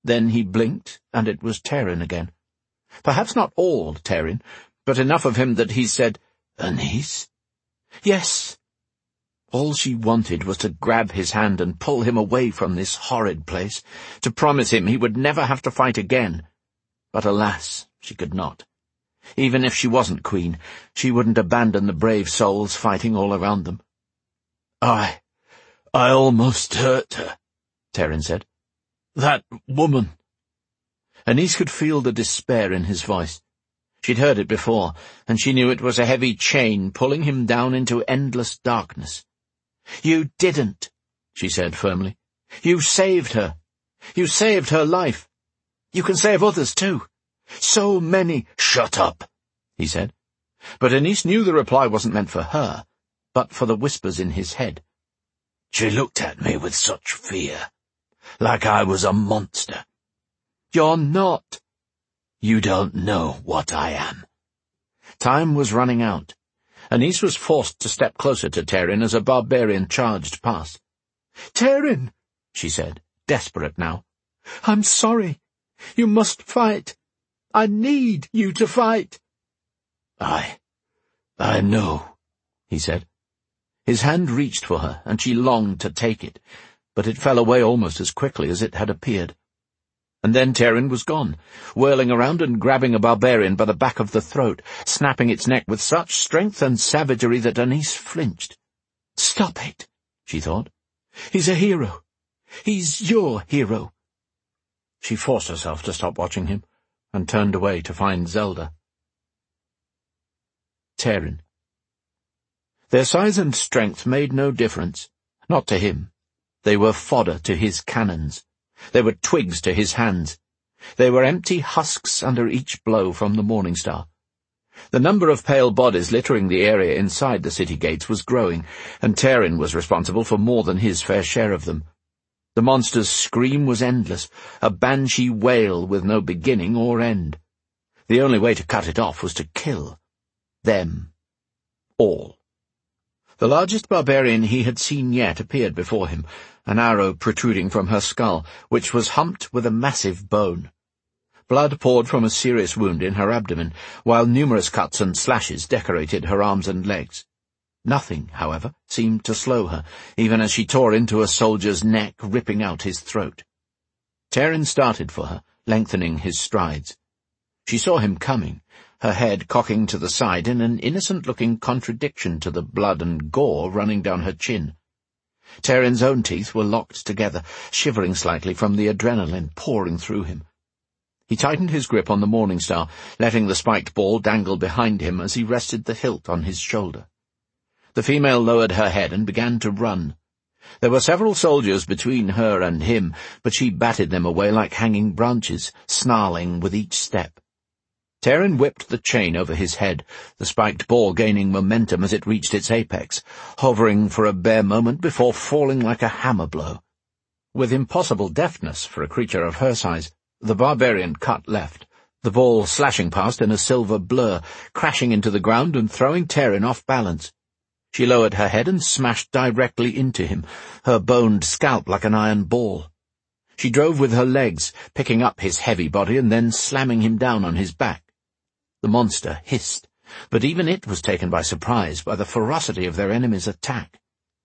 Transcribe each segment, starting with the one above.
Then he blinked, and it was Terin again. Perhaps not all Terin, but enough of him that he said, "Anise?" "Yes." All she wanted was to grab his hand and pull him away from this horrid place, to promise him he would never have to fight again. But alas, she could not. Even if she wasn't queen, she wouldn't abandon the brave souls fighting all around them. I almost hurt her," Terin said. "That woman." Anise could feel the despair in his voice. She'd heard it before, and she knew it was a heavy chain pulling him down into endless darkness. "You didn't," she said firmly. "You saved her. You saved her life. You can save others too. So many." "Shut up," he said. But Anise knew the reply wasn't meant for her, but for the whispers in his head. "She looked at me with such fear, like I was a monster." "You're not." "You don't know what I am." Time was running out. Anise was forced to step closer to Terin as a barbarian charged past. "Terin," she said, desperate now. "I'm sorry. You must fight. I need you to fight." I know," he said. His hand reached for her, and she longed to take it, but it fell away almost as quickly as it had appeared. And then Terin was gone, whirling around and grabbing a barbarian by the back of the throat, snapping its neck with such strength and savagery that Anise flinched. "Stop it," she thought. "He's a hero. He's your hero." She forced herself to stop watching him, and turned away to find Zelda. Terin. Their size and strength made no difference. Not to him. They were fodder to his cannons. They were twigs to his hands. They were empty husks under each blow from the Morning Star. The number of pale bodies littering the area inside the city gates was growing, and Terin was responsible for more than his fair share of them. The monster's scream was endless, a banshee wail with no beginning or end. The only way to cut it off was to kill. Them. All. The largest barbarian he had seen yet appeared before him, an arrow protruding from her skull, which was humped with a massive bone. Blood poured from a serious wound in her abdomen, while numerous cuts and slashes decorated her arms and legs. Nothing, however, seemed to slow her, even as she tore into a soldier's neck, ripping out his throat. Terin started for her, lengthening his strides. She saw him coming, her head cocking to the side in an innocent-looking contradiction to the blood and gore running down her chin. Terin's own teeth were locked together, shivering slightly from the adrenaline pouring through him. He tightened his grip on the Morning Star, letting the spiked ball dangle behind him as he rested the hilt on his shoulder. The female lowered her head and began to run. There were several soldiers between her and him, but she batted them away like hanging branches, snarling with each step. Terin whipped the chain over his head, the spiked ball gaining momentum as it reached its apex, hovering for a bare moment before falling like a hammer blow. With impossible deftness for a creature of her size, the barbarian cut left, the ball slashing past in a silver blur, crashing into the ground and throwing Terin off balance. She lowered her head and smashed directly into him, her boned scalp like an iron ball. She drove with her legs, picking up his heavy body and then slamming him down on his back. The monster hissed, but even it was taken by surprise by the ferocity of their enemy's attack.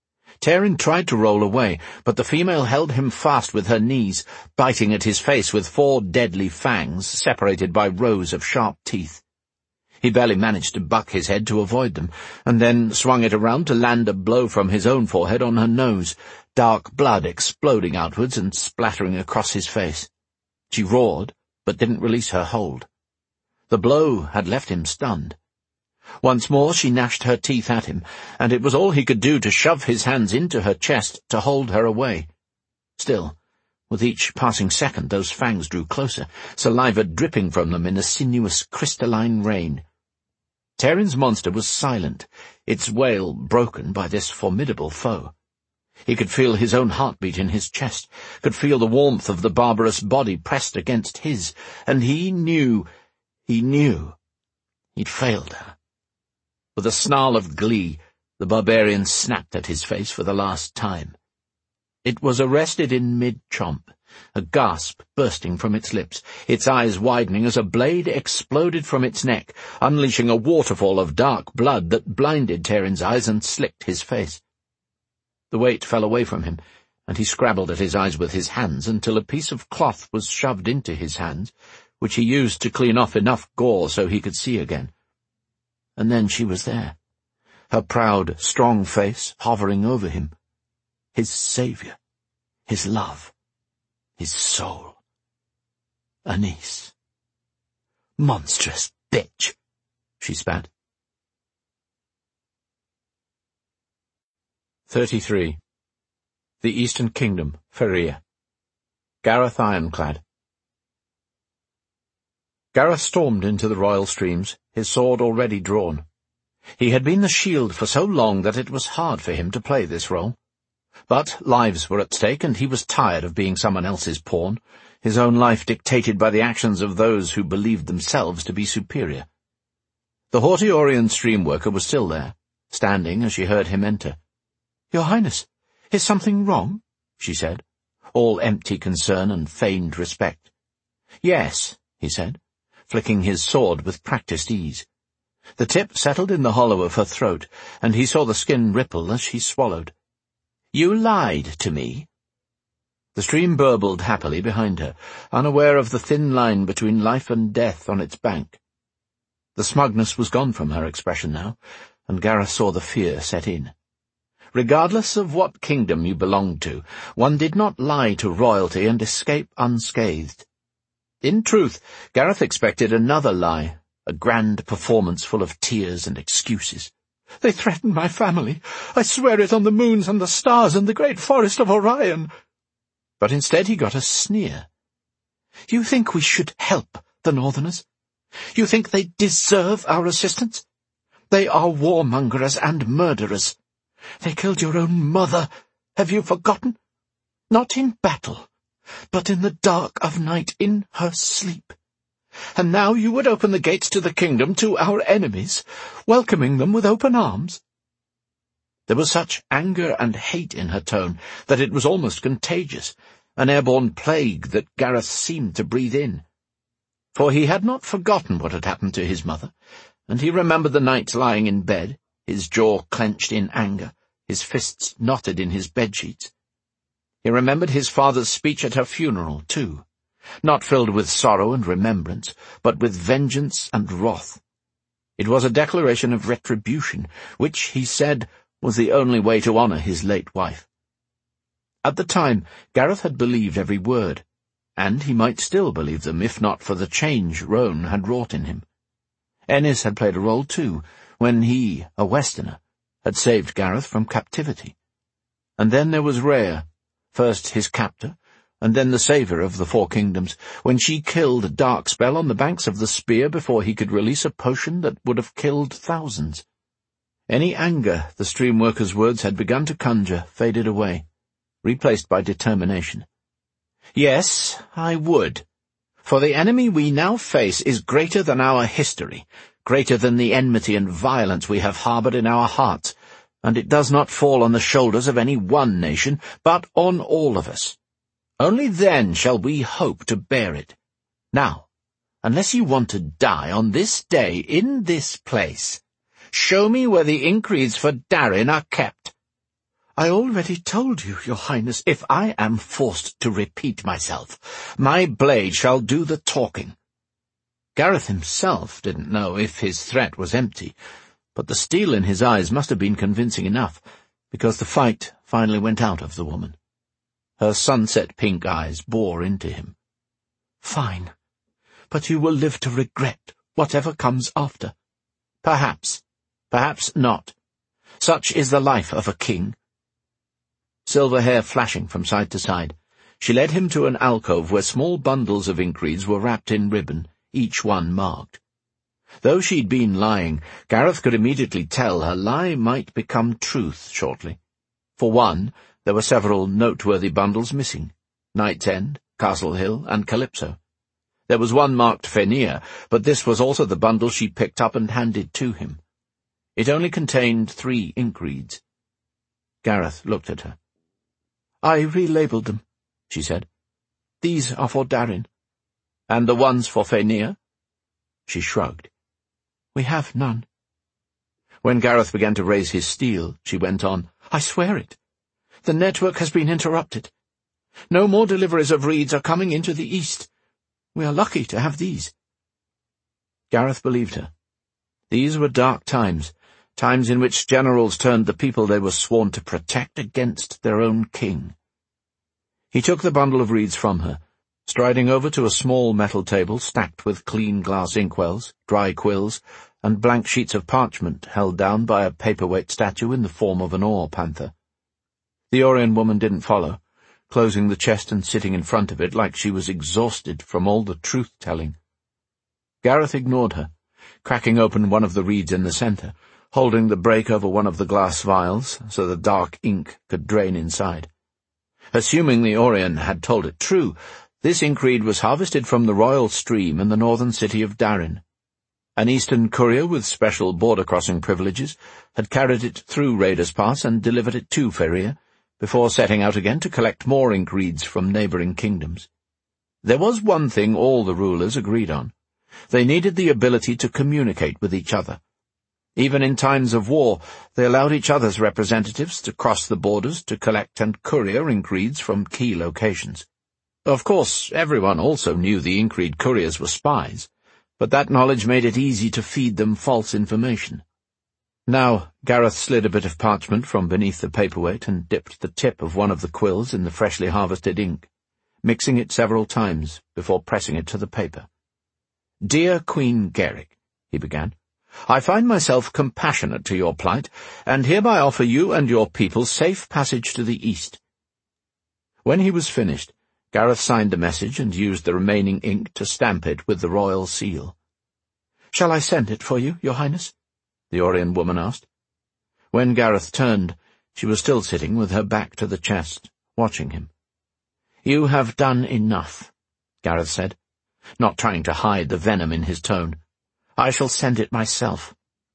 Terin tried to roll away, but the female held him fast with her knees, biting at his face with 4 deadly fangs separated by rows of sharp teeth. He barely managed to buck his head to avoid them, and then swung it around to land a blow from his own forehead on her nose, dark blood exploding outwards and splattering across his face. She roared, but didn't release her hold. The blow had left him stunned. Once more she gnashed her teeth at him, and it was all he could do to shove his hands into her chest to hold her away. Still, with each passing second those fangs drew closer, saliva dripping from them in a sinuous crystalline rain. Terin's monster was silent, its wail broken by this formidable foe. He could feel his own heartbeat in his chest, could feel the warmth of the barbarous body pressed against his, and he knew he'd failed her. With a snarl of glee, the barbarian snapped at his face for the last time. It was arrested in mid-chomp, a gasp bursting from its lips, its eyes widening as a blade exploded from its neck, unleashing a waterfall of dark blood that blinded Terin's eyes and slicked his face. The weight fell away from him, and he scrabbled at his eyes with his hands until a piece of cloth was shoved into his hands, which he used to clean off enough gore so he could see again. And then she was there, her proud, strong face hovering over him. His saviour, his love, his soul. Anise. "Monstrous bitch," she spat. 33. The Eastern Kingdom, Feria. Gareth Ironclad. Gareth stormed into the royal streams, his sword already drawn. He had been the shield for so long that it was hard for him to play this role. But lives were at stake, and he was tired of being someone else's pawn, his own life dictated by the actions of those who believed themselves to be superior. The haughty Orien streamworker was still there, standing as she heard him enter. "Your Highness, is something wrong?" she said, all empty concern and feigned respect. "Yes," he said, flicking his sword with practised ease. The tip settled in the hollow of her throat, and he saw the skin ripple as she swallowed. "You lied to me." The stream burbled happily behind her, unaware of the thin line between life and death on its bank. The smugness was gone from her expression now, and Gareth saw the fear set in. Regardless of what kingdom you belonged to, one did not lie to royalty and escape unscathed. In truth, Gareth expected another lie, a grand performance full of tears and excuses. "They threaten my family. I swear it on the moons and the stars and the great forest of Orion." But instead he got a sneer. "You think we should help the Northerners? You think they deserve our assistance? They are warmongers and murderers. They killed your own mother. Have you forgotten? Not in battle, but in the dark of night in her sleep. And now you would open the gates to the kingdom to our enemies, welcoming them with open arms." There was such anger and hate in her tone that it was almost contagious, an airborne plague that Gareth seemed to breathe in. For he had not forgotten what had happened to his mother, and he remembered the night lying in bed, his jaw clenched in anger, his fists knotted in his bedsheets. He remembered his father's speech at her funeral, too, not filled with sorrow and remembrance, but with vengeance and wrath. It was a declaration of retribution, which, he said, was the only way to honour his late wife. At the time, Gareth had believed every word, and he might still believe them if not for the change Roan had wrought in him. Ennis had played a role too, when he, a Westerner, had saved Gareth from captivity. And then there was Rhea, first his captor, and then the saviour of the Four Kingdoms, when she killed Darkspell on the banks of the Spear before he could release a potion that would have killed thousands. Any anger the streamworker's words had begun to conjure faded away, replaced by determination. "Yes, I would. For the enemy we now face is greater than our history, greater than the enmity and violence we have harboured in our hearts, and it does not fall on the shoulders of any one nation, but on all of us. Only then shall we hope to bear it. Now, unless you want to die on this day in this place, show me where the Increeds for Darin are kept." "I already told you, Your Highness." "If I am forced to repeat myself, my blade shall do the talking." Gareth himself didn't know if his threat was empty, but the steel in his eyes must have been convincing enough, because the fight finally went out of the woman. Her sunset-pink eyes bore into him. "Fine, but you will live to regret whatever comes after." "Perhaps, perhaps not. Such is the life of a king." Silver hair flashing from side to side, she led him to an alcove where small bundles of Increeds were wrapped in ribbon, each one marked. Though she'd been lying, Gareth could immediately tell her lie might become truth shortly. For one, there were several noteworthy bundles missing: Knight's End, Castle Hill, and Calypso. There was one marked Fenir, but this was also the bundle she picked up and handed to him. It only contained 3 Increeds. Gareth looked at her. "I relabelled them," she said. These are for Darin. And the ones for Fenir? She shrugged. We have none. When Gareth began to raise his steel, she went on, I swear it. The network has been interrupted. No more deliveries of reeds are coming into the east. We are lucky to have these. Gareth believed her. These were dark times, times in which generals turned the people they were sworn to protect against their own king. He took the bundle of reeds from her, striding over to a small metal table stacked with clean glass inkwells, dry quills, and blank sheets of parchment held down by a paperweight statue in the form of an oar-panther. The Orien woman didn't follow, closing the chest and sitting in front of it like she was exhausted from all the truth-telling. Gareth ignored her, cracking open one of the reeds in the centre, holding the break over one of the glass vials so the dark ink could drain inside. Assuming the Orien had told it true, this inkreed was harvested from the royal stream in the northern city of Darin. An eastern courier with special border-crossing privileges had carried it through Raiders Pass and delivered it to Ferir, before setting out again to collect more inkreeds from neighbouring kingdoms. There was one thing all the rulers agreed on. They needed the ability to communicate with each other. Even in times of war, they allowed each other's representatives to cross the borders to collect and courier inkreeds from key locations. Of course, everyone also knew the inkreed couriers were spies, but that knowledge made it easy to feed them false information. Now, Gareth slid a bit of parchment from beneath the paperweight and dipped the tip of one of the quills in the freshly harvested ink, mixing it several times before pressing it to the paper. Dear Queen Geric, he began, I find myself compassionate to your plight, and hereby offer you and your people safe passage to the east. When he was finished, Gareth signed the message and used the remaining ink to stamp it with the royal seal. Shall I send it for you, Your Highness? The Orien woman asked. When Gareth turned, she was still sitting with her back to the chest, watching him. You have done enough, Gareth said, not trying to hide the venom in his tone. I shall send it myself.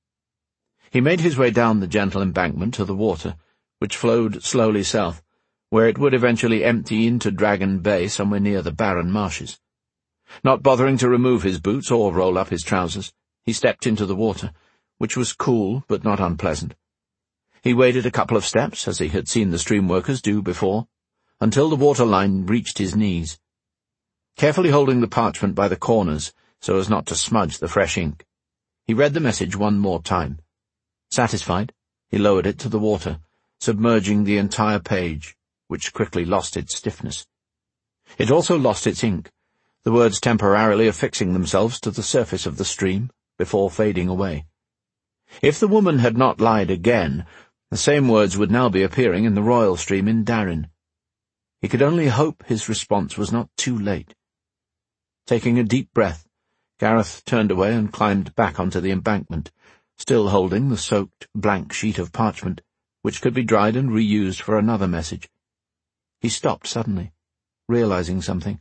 He made his way down the gentle embankment to the water, which flowed slowly south, where it would eventually empty into Dragon Bay somewhere near the barren marshes. Not bothering to remove his boots or roll up his trousers, he stepped into the water, which was cool but not unpleasant. He waded a couple of steps, as he had seen the stream workers do before, until the water line reached his knees. Carefully holding the parchment by the corners so as not to smudge the fresh ink, he read the message one more time. Satisfied, he lowered it to the water, submerging the entire page, which quickly lost its stiffness. It also lost its ink, the words temporarily affixing themselves to the surface of the stream before fading away. If the woman had not lied again, the same words would now be appearing in the royal stream in Darin. He could only hope his response was not too late. Taking a deep breath, Gareth turned away and climbed back onto the embankment, still holding the soaked, blank sheet of parchment, which could be dried and reused for another message. He stopped suddenly, realizing something.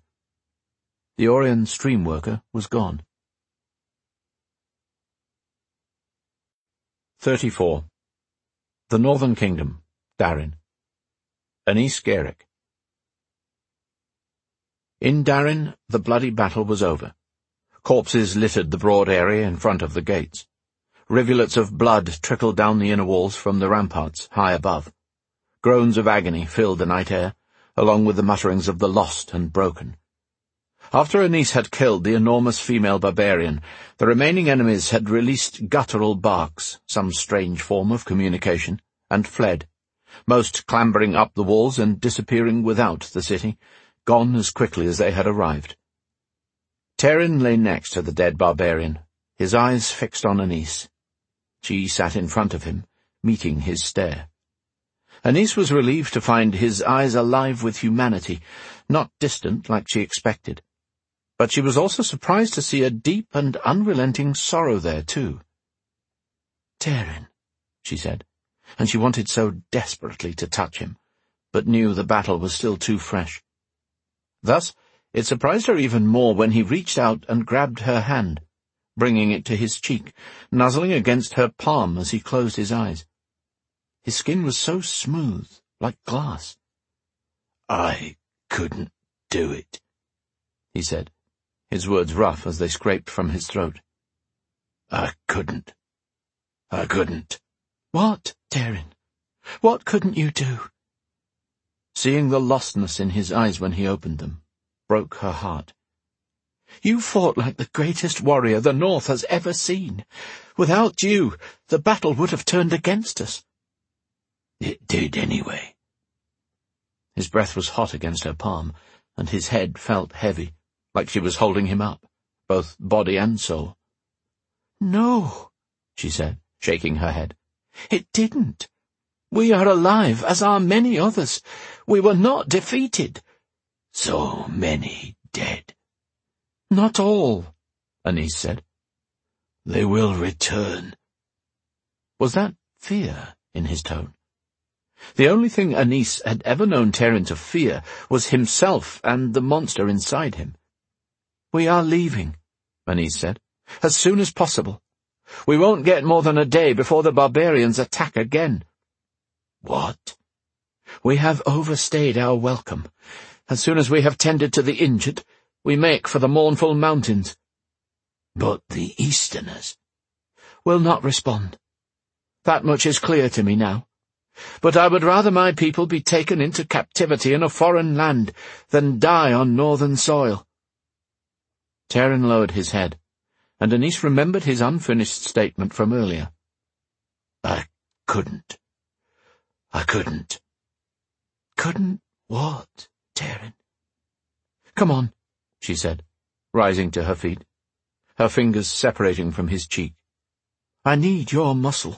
The Orien stream worker was gone. 34. The Northern Kingdom, Darin. Anis Gaeric. In Darin, the bloody battle was over. Corpses littered the broad area in front of the gates. Rivulets of blood trickled down the inner walls from the ramparts high above. Groans of agony filled the night air, along with the mutterings of the lost and broken. After Anis had killed the enormous female barbarian, the remaining enemies had released guttural barks, some strange form of communication, and fled, most clambering up the walls and disappearing without the city, gone as quickly as they had arrived. Terin lay next to the dead barbarian, his eyes fixed on Anis. She sat in front of him, meeting his stare. Anis was relieved to find his eyes alive with humanity, not distant like she expected. But she was also surprised to see a deep and unrelenting sorrow there, too. Terin, she said, and she wanted so desperately to touch him, but knew the battle was still too fresh. Thus, it surprised her even more when he reached out and grabbed her hand, bringing it to his cheek, nuzzling against her palm as he closed his eyes. His skin was so smooth, like glass. I couldn't do it, he said, his words rough as they scraped from his throat. I couldn't. What, Tairin? What couldn't you do? Seeing the lostness in his eyes when he opened them broke her heart. You fought like the greatest warrior the North has ever seen. Without you, the battle would have turned against us. It did anyway. His breath was hot against her palm, and his head felt heavy, like she was holding him up, both body and soul. No, she said, shaking her head. It didn't. We are alive, as are many others. We were not defeated. So many dead. Not all, Anise said. They will return. Was that fear in his tone? The only thing Anise had ever known Tairin to fear was himself and the monster inside him. We are leaving, Anise said, as soon as possible. We won't get more than a day before the barbarians attack again. What? We have overstayed our welcome. As soon as we have tended to the injured, we make for the mournful mountains. But the Easterners will not respond. That much is clear to me now. But I would rather my people be taken into captivity in a foreign land than die on northern soil. Tairin lowered his head, and Anise remembered his unfinished statement from earlier. I couldn't. Couldn't what, Tairin? Come on, she said, rising to her feet, her fingers separating from his cheek. I need your muscle.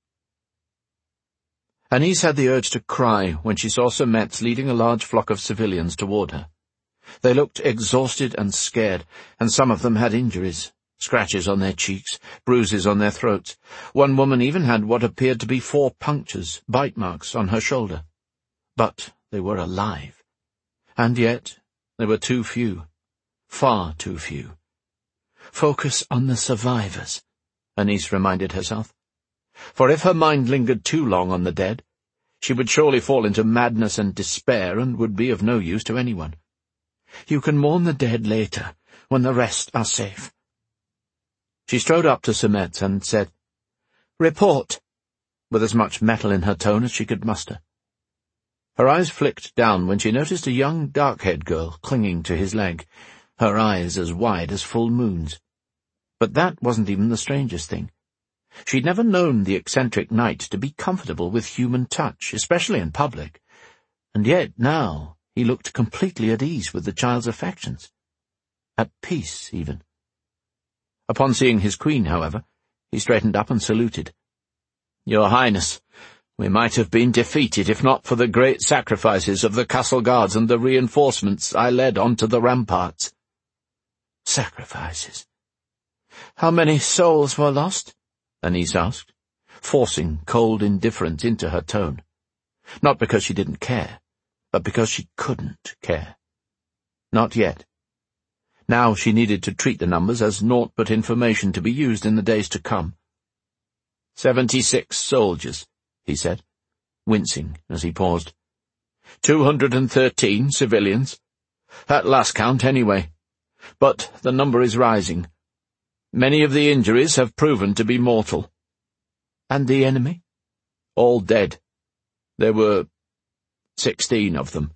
Anise had the urge to cry when she saw Sir Metz leading a large flock of civilians toward her. They looked exhausted and scared, and some of them had injuries, scratches on their cheeks, bruises on their throats. One woman even had what appeared to be 4 punctures, bite marks, on her shoulder. But they were alive. And yet there were too few, far too few. Focus on the survivors, Anise reminded herself. For if her mind lingered too long on the dead, she would surely fall into madness and despair and would be of no use to anyone. You can mourn the dead later, when the rest are safe. She strode up to Sir Metz and said, Report, with as much metal in her tone as she could muster. Her eyes flicked down when she noticed a young dark-haired girl clinging to his leg, her eyes as wide as full moons. But that wasn't even the strangest thing. She'd never known the eccentric knight to be comfortable with human touch, especially in public, and yet now he looked completely at ease with the child's affections. At peace, even. Upon seeing his queen, however, he straightened up and saluted. Your Highness, we might have been defeated if not for the great sacrifices of the castle guards and the reinforcements I led onto the ramparts. Sacrifices? How many souls were lost? Anise asked, forcing cold indifference into her tone. Not because she didn't care, but because she couldn't care. Not yet. Now she needed to treat the numbers as naught but information to be used in the days to come. 76 soldiers, he said, wincing as he paused. 213 civilians. At last count, anyway. But the number is rising. Many of the injuries have proven to be mortal. And the enemy? All dead. There were 16 of them.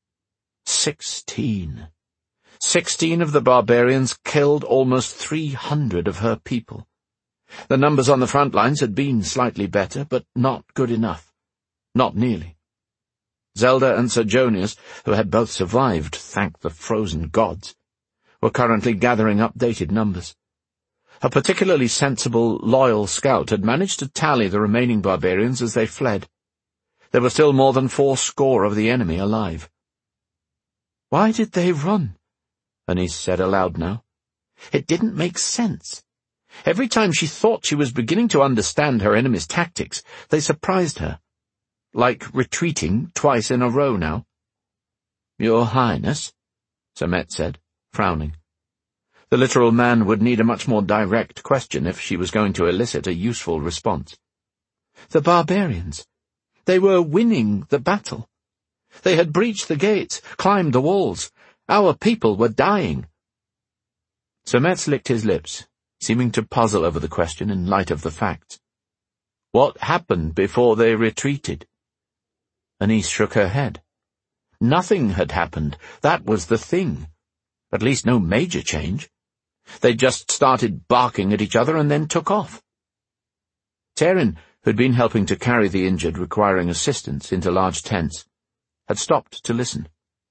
16. 16 of the barbarians killed almost 300 of her people. The numbers on the front lines had been slightly better, but not good enough. Not nearly. Zelda and Serjonius, who had both survived, thank the frozen gods, were currently gathering updated numbers. A particularly sensible, loyal scout had managed to tally the remaining barbarians as they fled. There were still more than 80 of the enemy alive. Why did they run? Anise said aloud now. It didn't make sense. Every time she thought she was beginning to understand her enemy's tactics, they surprised her. Like retreating twice in a row now. Your Highness, Sir Metz said, frowning. The literal man would need a much more direct question if she was going to elicit a useful response. The barbarians. They were winning the battle. They had breached the gates, climbed the walls. Our people were dying, Sir Metz licked his lips, seeming to puzzle over the question in light of the facts. What happened before they retreated? Anise shook her head. Nothing had happened. That was the thing. At least no major change. They just started barking at each other and then took off. Terin, who'd been helping to carry the injured requiring assistance into large tents, had stopped to listen.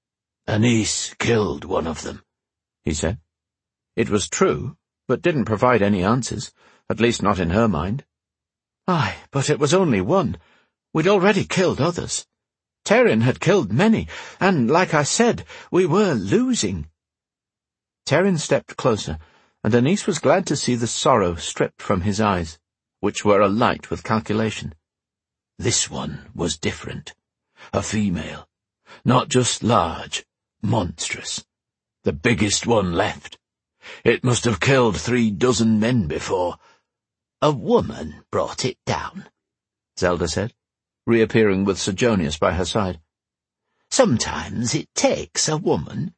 Anise killed one of them, he said. It was true, but didn't provide any answers, at least not in her mind. Aye, but it was only one. We'd already killed others. Terin had killed many, and, like I said, we were losing. Terin stepped closer, and Anise was glad to see the sorrow stripped from his eyes, which were alight with calculation. This one was different. A female. Not just large, monstrous. The biggest one left. It must have killed 36 men before. A woman brought it down, Zelda said, reappearing with Sejonius by her side. Sometimes it takes a woman.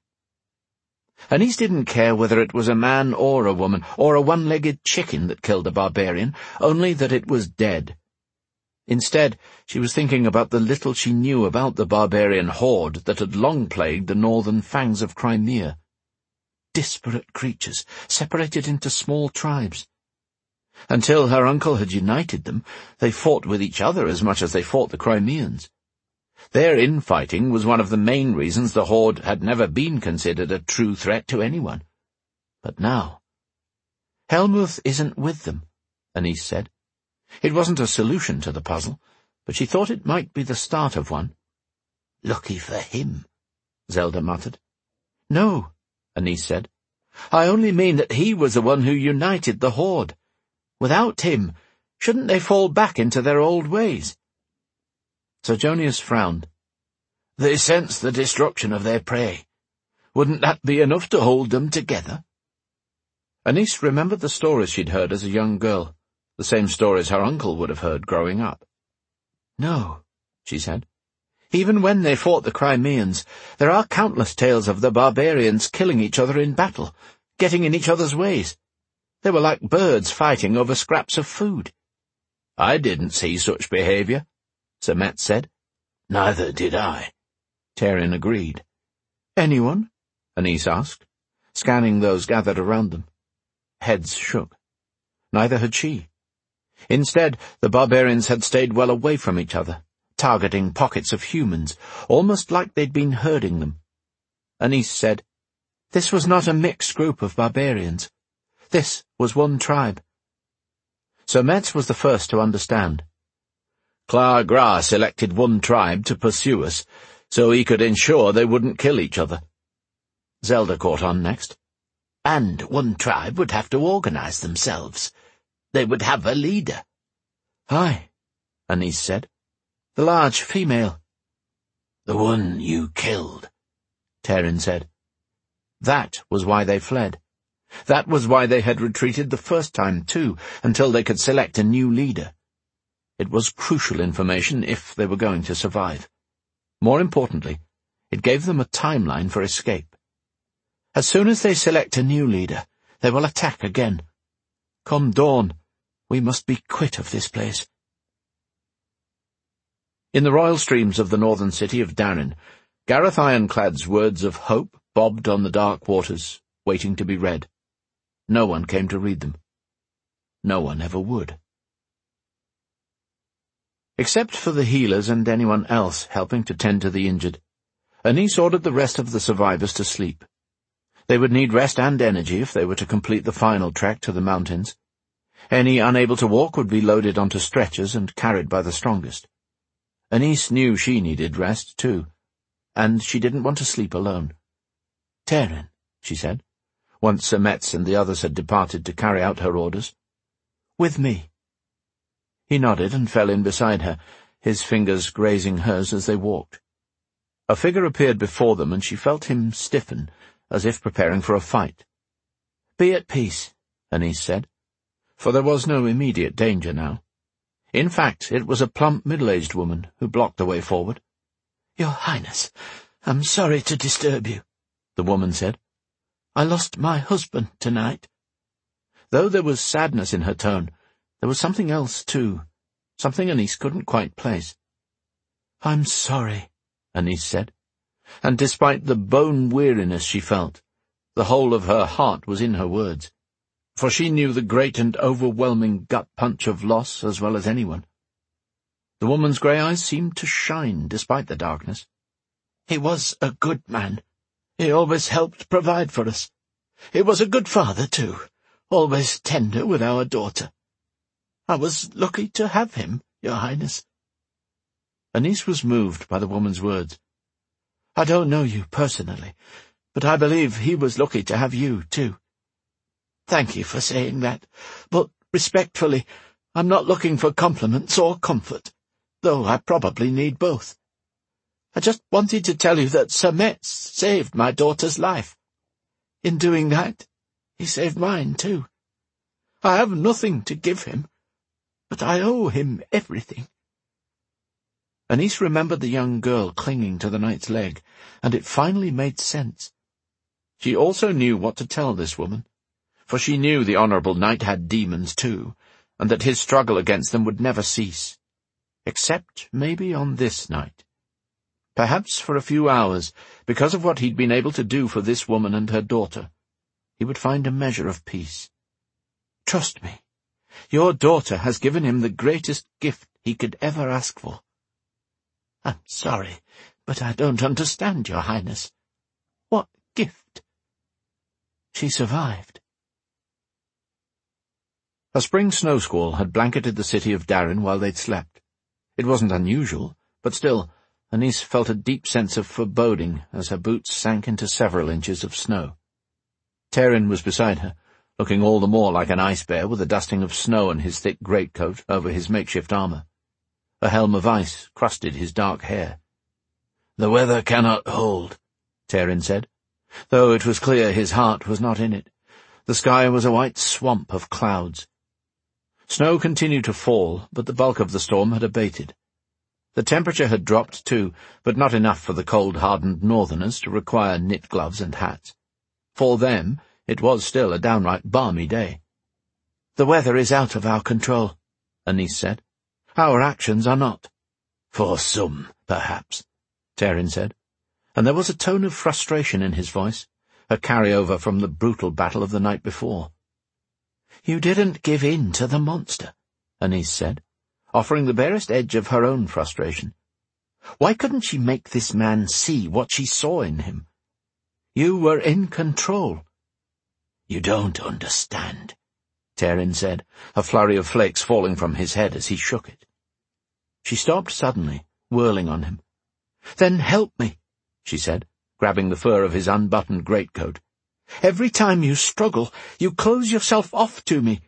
Anise didn't care whether it was a man or a woman, or a one-legged chicken that killed a barbarian, only that it was dead. Instead, she was thinking about the little she knew about the barbarian horde that had long plagued the northern fangs of Crimea. Disparate creatures, separated into small tribes. Until her uncle had united them, they fought with each other as much as they fought the Crimeans. Their infighting was one of the main reasons the horde had never been considered a true threat to anyone. But now— Helmuth isn't with them, Anise said. It wasn't a solution to the puzzle, but she thought it might be the start of one. Lucky for him, Zelda muttered. No, Anise said. I only mean that he was the one who united the horde. Without him, shouldn't they fall back into their old ways? Sejonius frowned. They sense the destruction of their prey. Wouldn't that be enough to hold them together? Anise remembered the stories she'd heard as a young girl, the same stories her uncle would have heard growing up. No, she said. Even when they fought the Crimeans, there are countless tales of the barbarians killing each other in battle, getting in each other's ways. They were like birds fighting over scraps of food. I didn't see such behavior, Sir Metz said. Neither did I, Terin agreed. Anyone? Anise asked, scanning those gathered around them. Heads shook. Neither had she. Instead, the barbarians had stayed well away from each other, targeting pockets of humans, almost like they'd been herding them. Anise said, This was not a mixed group of barbarians. This was one tribe. Sir Metz was the first to understand. Clar Gra selected one tribe to pursue us, so he could ensure they wouldn't kill each other. Zelda caught on next. And one tribe would have to organize themselves. They would have a leader. Aye, Anise said. The large female. The one you killed, Terin said. That was why they fled. That was why they had retreated the first time, too, until they could select a new leader. It was crucial information if they were going to survive. More importantly, it gave them a timeline for escape. As soon as they select a new leader, they will attack again. Come dawn, we must be quit of this place. In the royal streams of the northern city of Darin, Gareth Ironclad's words of hope bobbed on the dark waters, waiting to be read. No one came to read them. No one ever would. Except for the healers and anyone else helping to tend to the injured, Anise ordered the rest of the survivors to sleep. They would need rest and energy if they were to complete the final trek to the mountains. Any unable to walk would be loaded onto stretchers and carried by the strongest. Anise knew she needed rest, too, and she didn't want to sleep alone. Terin, she said, once Sir Metz and the others had departed to carry out her orders. With me. He nodded and fell in beside her, his fingers grazing hers as they walked. A figure appeared before them, and she felt him stiffen, as if preparing for a fight. Be at peace, Anise said, for there was no immediate danger now. In fact, it was a plump, middle-aged woman who blocked the way forward. Your Highness, I'm sorry to disturb you, the woman said. I lost my husband tonight." Though there was sadness in her tone, there was something else too, something Anise couldn't quite place. "I'm sorry," Anise said, and despite the bone weariness she felt, the whole of her heart was in her words, for she knew the great and overwhelming gut-punch of loss as well as anyone. The woman's grey eyes seemed to shine despite the darkness. "He was a good man. He always helped provide for us. He was a good father, too, always tender with our daughter. I was lucky to have him, Your Highness." Anise was moved by the woman's words. "I don't know you personally, but I believe he was lucky to have you, too. Thank you for saying that, but respectfully, I'm not looking for compliments or comfort, though I probably need both. I just wanted to tell you that Sir Metz saved my daughter's life. In doing that, he saved mine, too. I have nothing to give him, but I owe him everything." Anise remembered the young girl clinging to the knight's leg, and it finally made sense. She also knew what to tell this woman, for she knew the honourable knight had demons too, and that his struggle against them would never cease, except maybe on this night. Perhaps for a few hours, because of what he'd been able to do for this woman and her daughter, he would find a measure of peace. "Trust me, your daughter has given him the greatest gift he could ever ask for." "I'm sorry, but I don't understand, Your Highness. What gift?" "She survived." A spring snow squall had blanketed the city of Darren while they'd slept. It wasn't unusual, but still, Anise felt a deep sense of foreboding as her boots sank into several inches of snow. Terin was beside her, looking all the more like an ice bear with a dusting of snow on his thick greatcoat over his makeshift armour. A helm of ice crusted his dark hair. "The weather cannot hold," Terin said, though it was clear his heart was not in it. The sky was a white swamp of clouds. Snow continued to fall, but the bulk of the storm had abated. The temperature had dropped too, but not enough for the cold-hardened northerners to require knit gloves and hats. For them, it was still a downright balmy day. "The weather is out of our control," Anise said. "Our actions are not." "For some, perhaps," Terin said, and there was a tone of frustration in his voice, a carryover from the brutal battle of the night before. "You didn't give in to the monster," Anise said, offering the barest edge of her own frustration. "Why couldn't she make this man see what she saw in him? You were in control." "You don't understand," Terin said, a flurry of flakes falling from his head as he shook it. She stopped suddenly, whirling on him. "Then help me," she said, grabbing the fur of his unbuttoned greatcoat. "Every time you struggle, you close yourself off to me."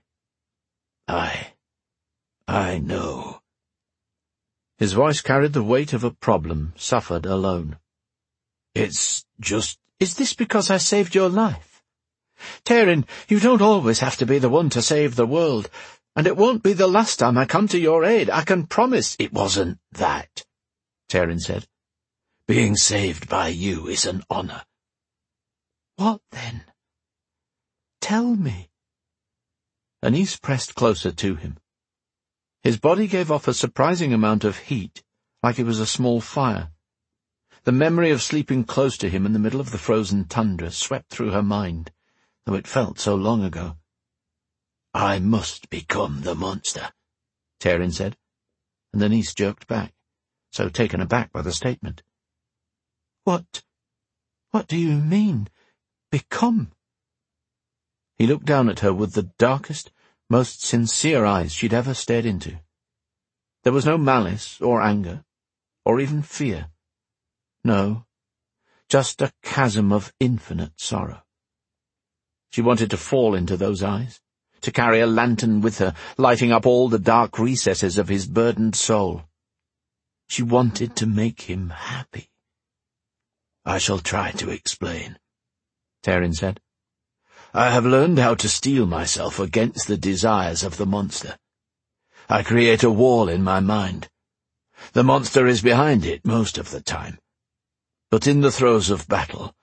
I know." His voice carried the weight of a problem suffered alone. "It's just—" "Is this because I saved your life? Terin, you don't always have to be the one to save the world, and it won't be the last time I come to your aid, I can promise." "It wasn't that," Terin said. "Being saved by you is an honour." "What then? Tell me." Anise pressed closer to him. His body gave off a surprising amount of heat, like it was a small fire. The memory of sleeping close to him in the middle of the frozen tundra swept through her mind, though it felt so long ago. "I must become the monster," Terin said, and Anise jerked back, so taken aback by the statement. What do you mean, become?" He looked down at her with the darkest, most sincere eyes she'd ever stared into. There was no malice or anger, or even fear. No, just a chasm of infinite sorrow. She wanted to fall into those eyes, to carry a lantern with her, lighting up all the dark recesses of his burdened soul. She wanted to make him happy. "I shall try to explain," Terin said. "I have learned how to steel myself against the desires of the monster. I create a wall in my mind. The monster is behind it most of the time. But in the throes of battle,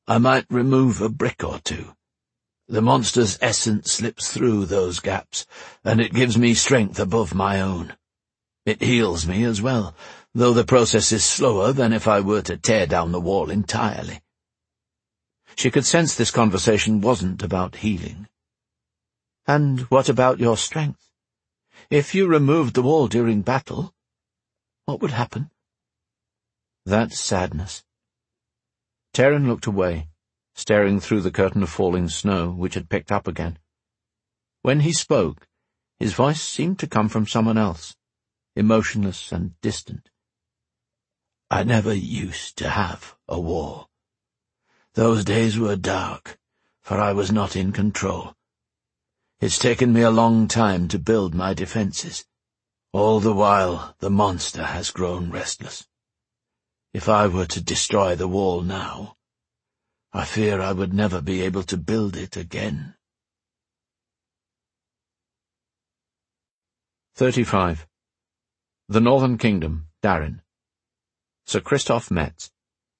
I might remove a brick or two. The monster's essence slips through those gaps, and it gives me strength above my own. It heals me as well, though the process is slower than if I were to tear down the wall entirely." She could sense this conversation wasn't about healing. "And what about your strength? If you removed the wall during battle, what would happen?" "That's sadness." Taran looked away, staring through the curtain of falling snow, which had picked up again. When he spoke, his voice seemed to come from someone else, emotionless and distant. "I never used to have a war. Those days were dark, for I was not in control. It's taken me a long time to build my defenses. All the while, the monster has grown restless. If I were to destroy the wall now, I fear I would never be able to build it again." 35. The Northern Kingdom, Darin. Sir Christoph Metz.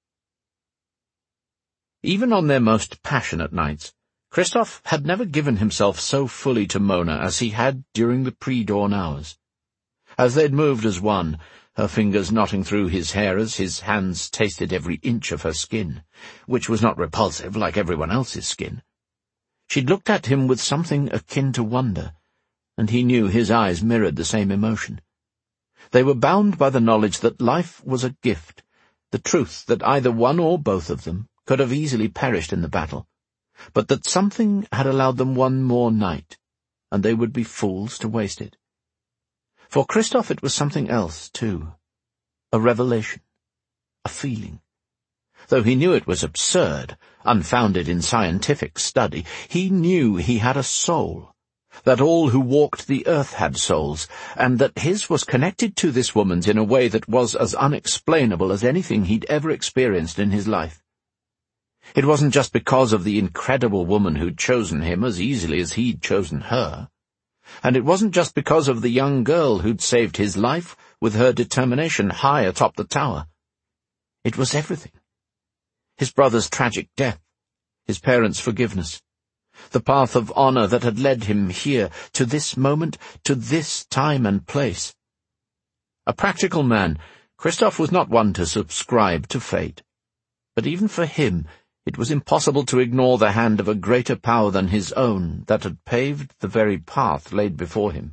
Even on their most passionate nights, Christoph had never given himself so fully to Mona as he had during the pre-dawn hours. As they'd moved as one, her fingers knotting through his hair as his hands tasted every inch of her skin, which was not repulsive like everyone else's skin, she'd looked at him with something akin to wonder, and he knew his eyes mirrored the same emotion. They were bound by the knowledge that life was a gift, the truth that either one or both of them could have easily perished in the battle, but that something had allowed them one more night, and they would be fools to waste it. For Christoph it was something else, too. A revelation. A feeling. Though he knew it was absurd, unfounded in scientific study, he knew he had a soul, that all who walked the earth had souls, and that his was connected to this woman's in a way that was as unexplainable as anything he'd ever experienced in his life. It wasn't just because of the incredible woman who'd chosen him as easily as he'd chosen her. And it wasn't just because of the young girl who'd saved his life with her determination high atop the tower. It was everything. His brother's tragic death, his parents' forgiveness, the path of honor that had led him here, to this moment, to this time and place. A practical man, Christoph was not one to subscribe to fate. But even for him, it was impossible to ignore the hand of a greater power than his own that had paved the very path laid before him.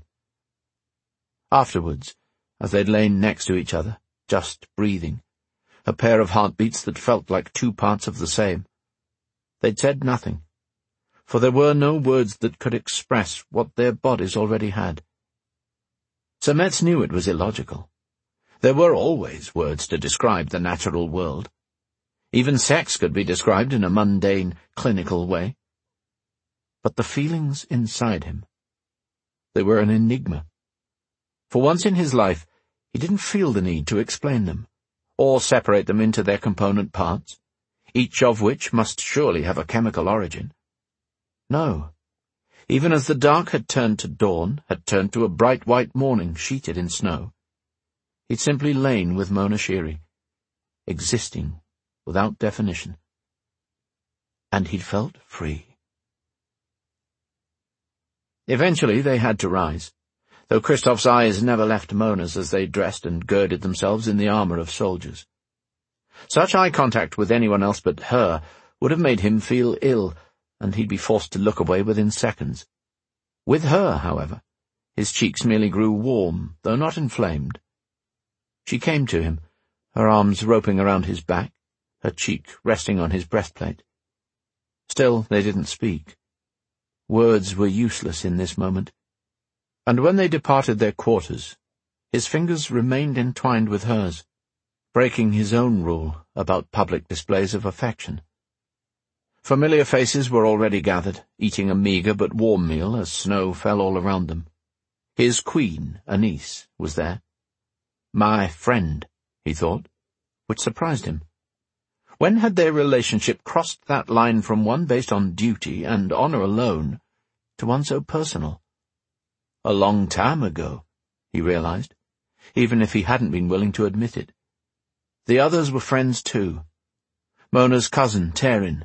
Afterwards, as they'd lain next to each other, just breathing, a pair of heartbeats that felt like two parts of the same, they'd said nothing, for there were no words that could express what their bodies already had. Sir Metz knew it was illogical. There were always words to describe the natural world. Even sex could be described in a mundane, clinical way. But the feelings inside him, they were an enigma. For once in his life, he didn't feel the need to explain them, or separate them into their component parts, each of which must surely have a chemical origin. No. Even as the dark had turned to dawn, had turned to a bright white morning sheeted in snow, he'd simply lain with Mona Sheary, existing without definition. And he'd felt free. Eventually they had to rise, though Christoph's eyes never left Mona's as they dressed and girded themselves in the armor of soldiers. Such eye contact with anyone else but her would have made him feel ill, and he'd be forced to look away within seconds. With her, however, his cheeks merely grew warm, though not inflamed. She came to him, her arms roping around his back, her cheek resting on his breastplate. Still, they didn't speak. Words were useless in this moment. And when they departed their quarters, his fingers remained entwined with hers, breaking his own rule about public displays of affection. Familiar faces were already gathered, eating a meagre but warm meal as snow fell all around them. His queen, Anise, was there. My friend, he thought, which surprised him. When had their relationship crossed that line from one based on duty and honor alone to one so personal? A long time ago, he realized, even if he hadn't been willing to admit it. The others were friends too. Mona's cousin, Taran,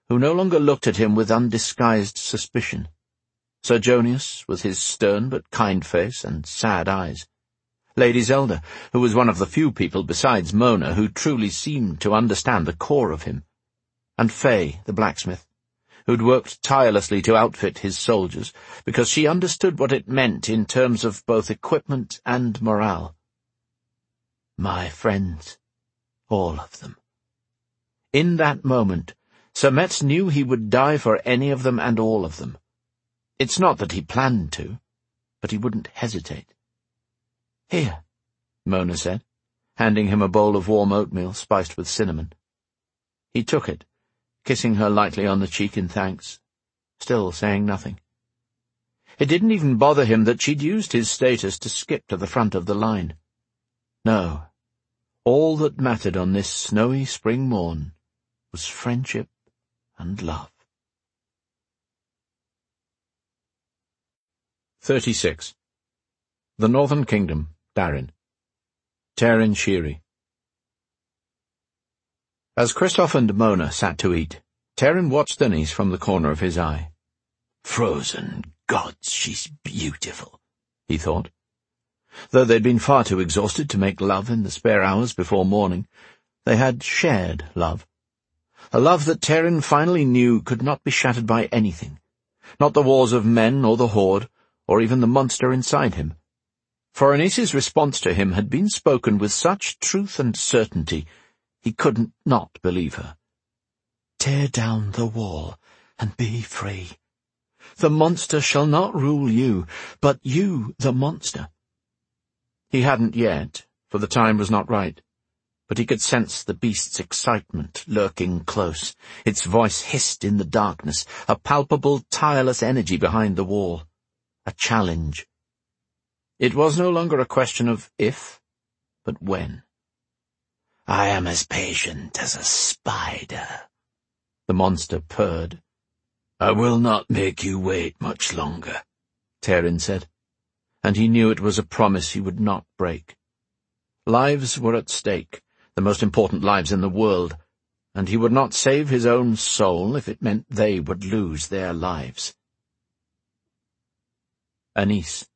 who no longer looked at him with undisguised suspicion. Sir Jonius, with his stern but kind face and sad eyes. Lady Zelda, who was one of the few people besides Mona who truly seemed to understand the core of him. And Fay, the blacksmith, who'd worked tirelessly to outfit his soldiers, because she understood what it meant in terms of both equipment and morale. My friends, all of them. In that moment, Sir Metz knew he would die for any of them and all of them. It's not that he planned to, but he wouldn't hesitate. Here, Mona said, handing him a bowl of warm oatmeal spiced with cinnamon. He took it, kissing her lightly on the cheek in thanks, still saying nothing. It didn't even bother him that she'd used his status to skip to the front of the line. No, all that mattered on this snowy spring morn was friendship and love. 36. The Northern Kingdom, Darin. Terin Shiri. As Kristoff and Mona sat to eat, Terin watched Denise from the corner of his eye. Frozen gods, she's beautiful, he thought. Though they'd been far too exhausted to make love in the spare hours before morning, they had shared love. A love that Terin finally knew could not be shattered by anything, not the wars of men or the Horde, or even the monster inside him. For Anice's response to him had been spoken with such truth and certainty, he couldn't not believe her. Tear down the wall and be free. The monster shall not rule you, but you the monster. He hadn't yet, for the time was not right, but he could sense the beast's excitement lurking close. Its voice hissed in the darkness, a palpable, tireless energy behind the wall. A challenge. It was no longer a question of if, but when. I am as patient as a spider, the monster purred. I will not make you wait much longer, Terin said, and he knew it was a promise he would not break. Lives were at stake, the most important lives in the world, and he would not save his own soul if it meant they would lose their lives. Anice.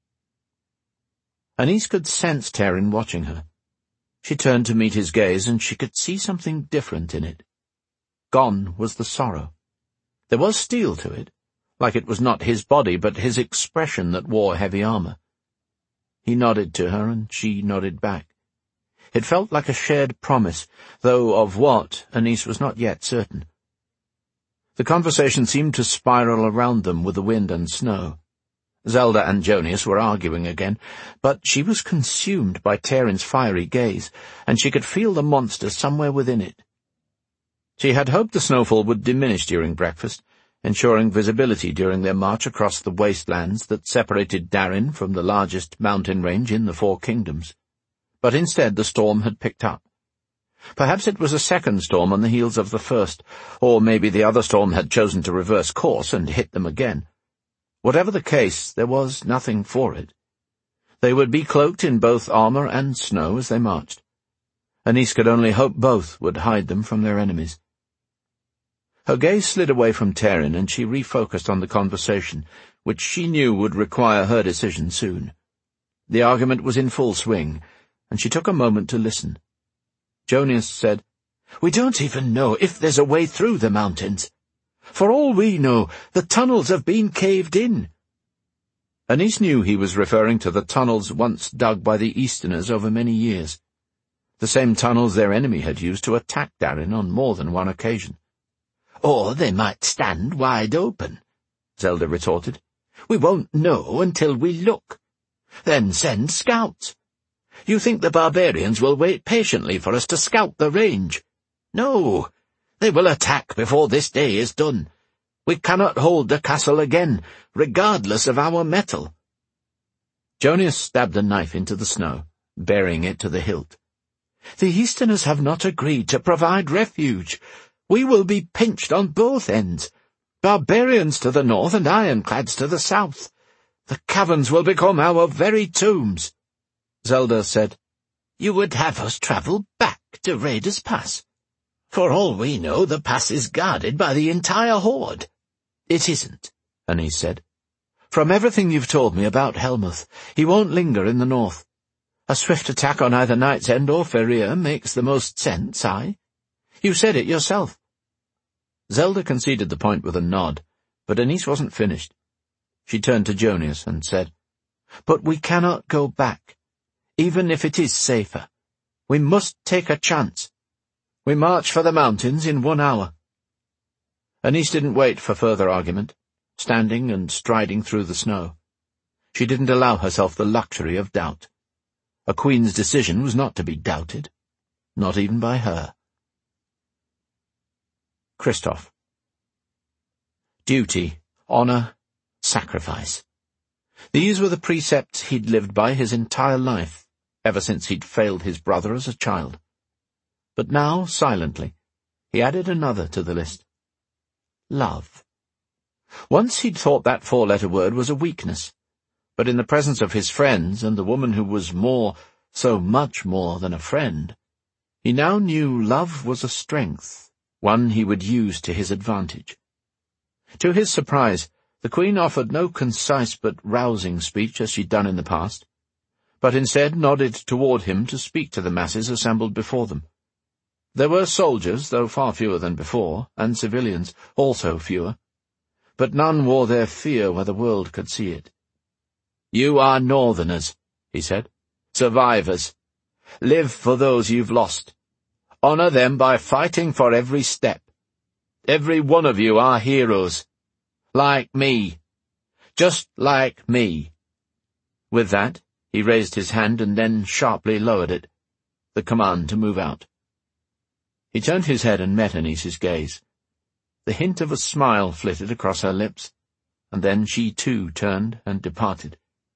Anice could sense Terin watching her. She turned to meet his gaze, and she could see something different in it. Gone was the sorrow. There was steel to it, like it was not his body but his expression that wore heavy armor. He nodded to her, and she nodded back. It felt like a shared promise, though of what, Anice was not yet certain. The conversation seemed to spiral around them with the wind and snow. Zelda and Jonius were arguing again, but she was consumed by Terin's fiery gaze, and she could feel the monster somewhere within it. She had hoped the snowfall would diminish during breakfast, ensuring visibility during their march across the wastelands that separated Darin from the largest mountain range in the Four Kingdoms. But instead the storm had picked up. Perhaps it was a second storm on the heels of the first, or maybe the other storm had chosen to reverse course and hit them again. Whatever the case, there was nothing for it. They would be cloaked in both armor and snow as they marched. Anice could only hope both would hide them from their enemies. Her gaze slid away from Terin, and she refocused on the conversation, which she knew would require her decision soon. The argument was in full swing, and she took a moment to listen. Jonius said, We don't even know if there's a way through the mountains. For all we know, the tunnels have been caved in. Anice knew he was referring to the tunnels once dug by the Easterners over many years. The same tunnels their enemy had used to attack Darin on more than one occasion. Or they might stand wide open, Zelda retorted. We won't know until we look. Then send scouts. You think the barbarians will wait patiently for us to scout the range? No. They will attack before this day is done. We cannot hold the castle again, regardless of our mettle. Jonius stabbed a knife into the snow, burying it to the hilt. The Easterners have not agreed to provide refuge. We will be pinched on both ends. Barbarians to the north and ironclads to the south. The caverns will become our very tombs. Zelda said, You would have us travel back to Raiders Pass. For all we know, the pass is guarded by the entire horde. It isn't, Anise said. From everything you've told me about Helmuth, he won't linger in the north. A swift attack on either Knight's End or Feria makes the most sense, aye? You said it yourself. Zelda conceded the point with a nod, but Anise wasn't finished. She turned to Jonius and said, But we cannot go back, even if it is safer. We must take a chance. We march for the mountains in 1 hour. Anise didn't wait for further argument, standing and striding through the snow. She didn't allow herself the luxury of doubt. A queen's decision was not to be doubted, not even by her. Kristoff. Duty, honour, sacrifice. These were the precepts he'd lived by his entire life, ever since he'd failed his brother as a child. But now, silently, he added another to the list. Love. Once he'd thought that 4-letter word was a weakness, but in the presence of his friends and the woman who was more, so much more than a friend, he now knew love was a strength, one he would use to his advantage. To his surprise, the Queen offered no concise but rousing speech as she'd done in the past, but instead nodded toward him to speak to the masses assembled before them. There were soldiers, though far fewer than before, and civilians, also fewer, but none wore their fear where the world could see it. You are Northerners, he said, survivors. Live for those you've lost. Honour them by fighting for every step. Every one of you are heroes. Like me. Just like me. With that, he raised his hand and then sharply lowered it, the command to move out. He turned his head and met Anise's gaze. The hint of a smile flitted across her lips, and then she too turned and departed.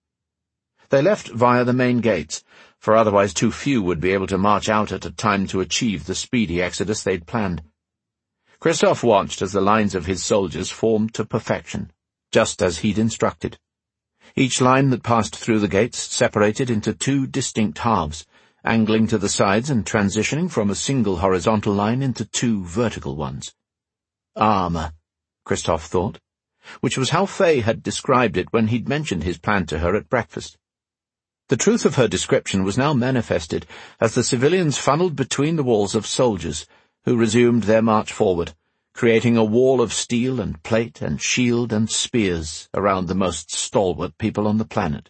They left via the main gates, for otherwise too few would be able to march out at a time to achieve the speedy exodus they'd planned. Kristoff watched as the lines of his soldiers formed to perfection, just as he'd instructed. Each line that passed through the gates separated into 2 distinct halves, angling to the sides and transitioning from a single horizontal line into 2 vertical ones. Armour, Kristoff thought, which was how Faye had described it when he'd mentioned his plan to her at breakfast. The truth of her description was now manifested as the civilians funneled between the walls of soldiers, who resumed their march forward, creating a wall of steel and plate and shield and spears around the most stalwart people on the planet.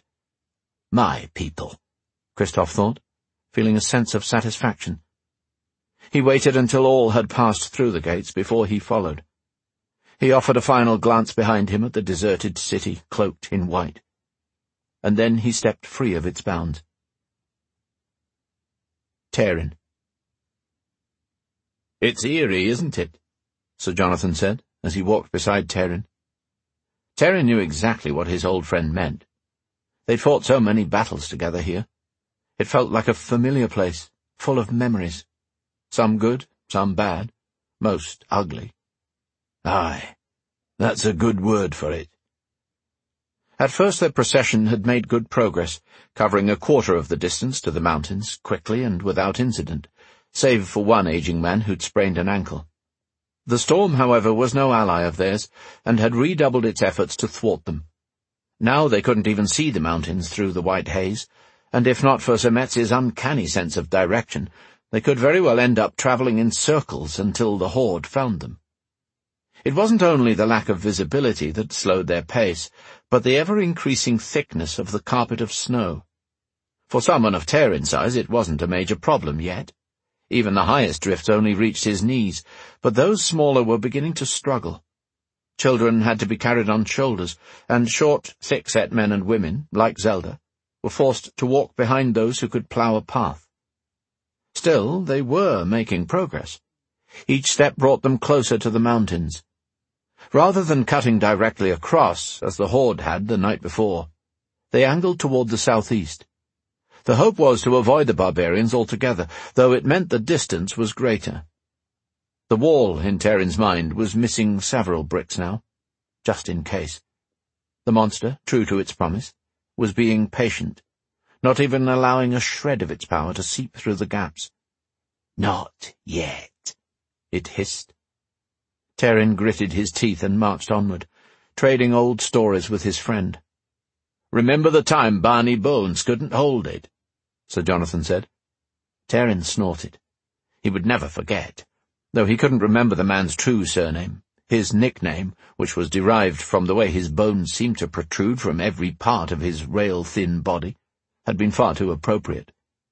My people, Kristoff thought, feeling a sense of satisfaction. He waited until all had passed through the gates before he followed. He offered a final glance behind him at the deserted city cloaked in white, and then he stepped free of its bounds. Tairin. It's eerie, isn't it? Sir Jonathan said, as he walked beside Tairin. Tairin knew exactly what his old friend meant. They'd fought so many battles together here. It felt like a familiar place, full of memories. Some good, some bad, most ugly. Aye, that's a good word for it. At first their procession had made good progress, covering a quarter of the distance to the mountains, quickly and without incident, save for one aging man who'd sprained an ankle. The storm, however, was no ally of theirs, and had redoubled its efforts to thwart them. Now they couldn't even see the mountains through the white haze, and if not for Sir Metz's uncanny sense of direction, they could very well end up travelling in circles until the horde found them. It wasn't only the lack of visibility that slowed their pace, but the ever-increasing thickness of the carpet of snow. For someone of Tairin's size it wasn't a major problem yet. Even the highest drifts only reached his knees, but those smaller were beginning to struggle. Children had to be carried on shoulders, and short, thick-set men and women, like Zelda, were forced to walk behind those who could plough a path. Still, they were making progress. Each step brought them closer to the mountains. Rather than cutting directly across, as the horde had the night before, they angled toward the southeast. The hope was to avoid the barbarians altogether, though it meant the distance was greater. The wall, in Tairin's mind, was missing several bricks now, just in case. The monster, true to its promise, was being patient, not even allowing a shred of its power to seep through the gaps. Not yet. it hissed. Terin gritted his teeth and marched onward, trading old stories with his friend. "Remember the time Barney Bones couldn't hold it?" Sir Jonathan said. Terin snorted. He would never forget, though he couldn't remember the man's true surname. His nickname, which was derived from the way his bones seemed to protrude from every part of his rail-thin body, had been far too appropriate.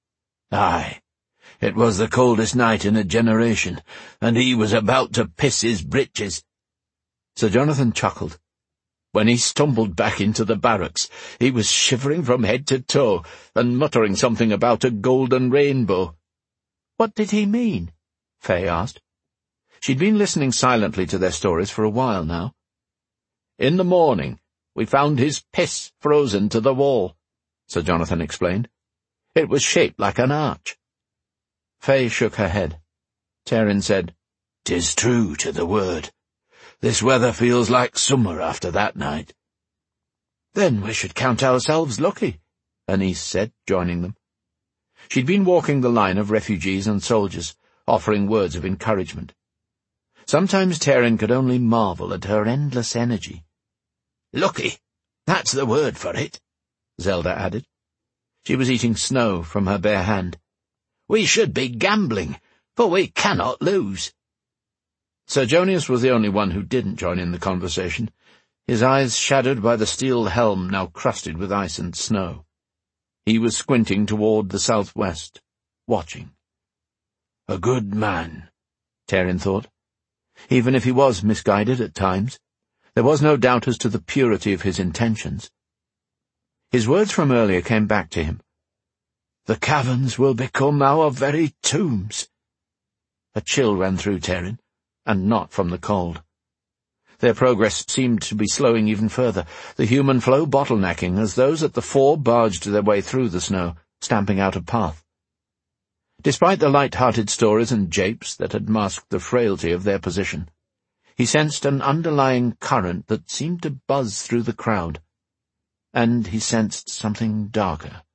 "Aye, it was the coldest night in a generation, and he was about to piss his britches." Sir Jonathan chuckled. "When he stumbled back into the barracks, he was shivering from head to toe, and muttering something about a golden rainbow." "What did he mean?" Faye asked. She'd been listening silently to their stories for a while now. "In the morning, we found his piss frozen to the wall," Sir Jonathan explained. "It was shaped like an arch." Faye shook her head. Terin said, "'Tis true to the word. This weather feels like summer after that night." "Then we should count ourselves lucky," Anise said, joining them. She'd been walking the line of refugees and soldiers, offering words of encouragement. Sometimes Terin could only marvel at her endless energy. "Lucky, that's the word for it," Zelda added. She was eating snow from her bare hand. "We should be gambling, for we cannot lose." Sir Jonius was the only one who didn't join in the conversation, his eyes shadowed by the steel helm now crusted with ice and snow. He was squinting toward the southwest, watching. "A good man," Terin thought. Even if he was misguided at times, there was no doubt as to the purity of his intentions. His words from earlier came back to him. "The caverns will become our very tombs." A chill ran through Terin, and not from the cold. Their progress seemed to be slowing even further, the human flow bottlenecking as those at the fore barged their way through the snow, stamping out a path. Despite the light-hearted stories and japes that had masked the frailty of their position, he sensed an underlying current that seemed to buzz through the crowd. And he sensed something darker.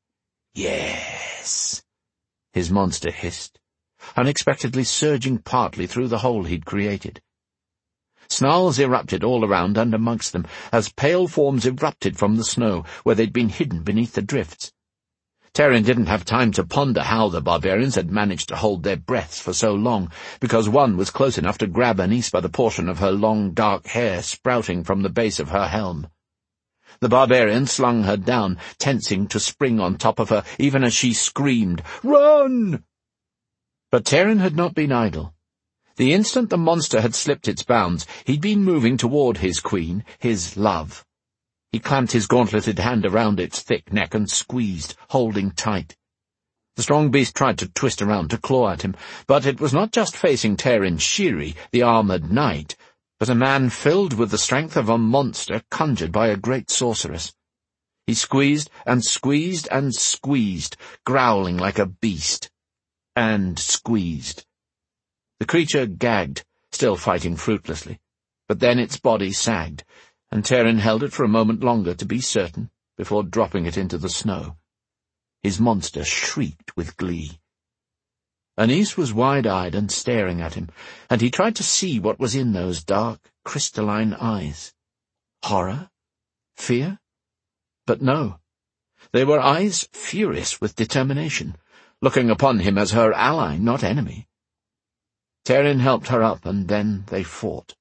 "Yes," his monster hissed, unexpectedly surging partly through the hole he'd created. Snarls erupted all around and amongst them, as pale forms erupted from the snow, where they'd been hidden beneath the drifts. Terin didn't have time to ponder how the barbarians had managed to hold their breaths for so long, because one was close enough to grab Anise by the portion of her long dark hair sprouting from the base of her helm. The barbarian slung her down, tensing to spring on top of her, even as she screamed, "Run!" But Terin had not been idle. The instant the monster had slipped its bounds, he'd been moving toward his queen, his love. He clamped his gauntleted hand around its thick neck and squeezed, holding tight. The strong beast tried to twist around to claw at him, but it was not just facing Terin Shiri, the armored knight, but a man filled with the strength of a monster conjured by a great sorceress. He squeezed and squeezed and squeezed, growling like a beast. And squeezed. The creature gagged, still fighting fruitlessly, but then its body sagged, and Terin held it for a moment longer to be certain, before dropping it into the snow. His monster shrieked with glee. Anise was wide-eyed and staring at him, and he tried to see what was in those dark, crystalline eyes. Horror? Fear? But no. They were eyes furious with determination, looking upon him as her ally, not enemy. Terin helped her up, and then they fought.